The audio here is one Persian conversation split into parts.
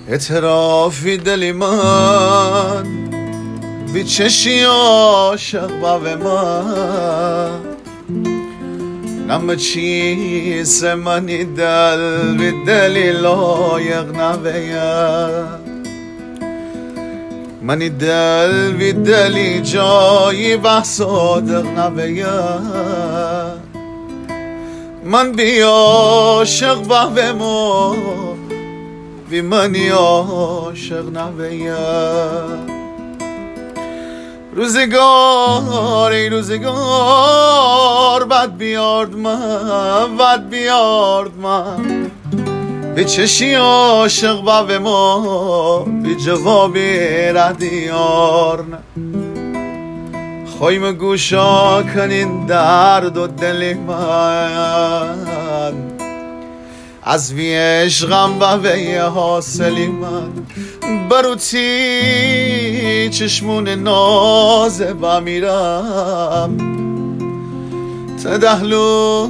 اعترافی دلی من بی چشی عاشق با من نم چیز منی دل بی دلی لایق نویم منی دل بی دلی جایی بحث صادق نویم من بی عاشق با بمو بی منی عاشق نویم روزگار ای روزگار بد بیارد من به چشی عاشق با به ما بی جوابی ردیار نه خواهیم گوشا کنین درد و دل من از وی عشقم و وی حاصلی من بروتی چشمون نازه با میرم تدهلو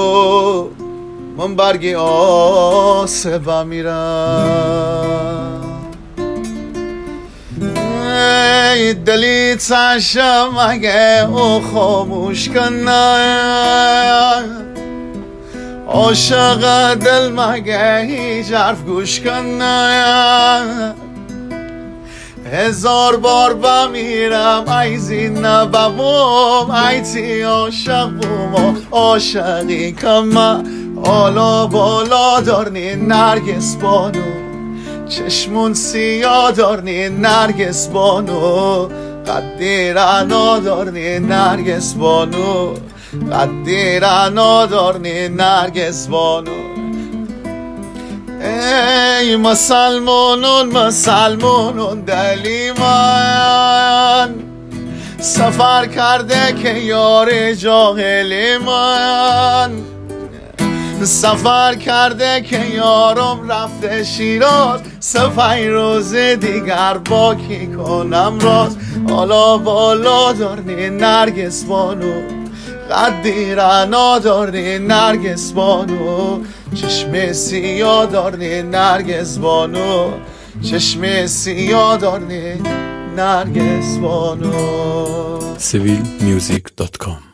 من برگی آسه با میرم ای دلی تشم اگه او خاموش کنه عاشق دل مگه هیچ حرف گوش کنه هزار بار بمیرم ای زینه ببوم ای تی عاشق بوم عاشقی کم آلا بالا دارنی نرگس بانو چشمون سیاه دارنی نرگس بانو قدی رنا دارنی نرگس بانو قدی رنا دارنی نرگس بانو ای مسلمونون دلی من سفر کرده که یار جاهلی من سفر کرده که یارم رفته شیراز سفر روز دیگر با کی کنم راز حالا بالا دارنی نرگس بانو قدی رنا دارنی نرگس بانو چشم سیاه دارنی نرگس بانو چشم سیاه دارنی نرگس بانو civilmusic.com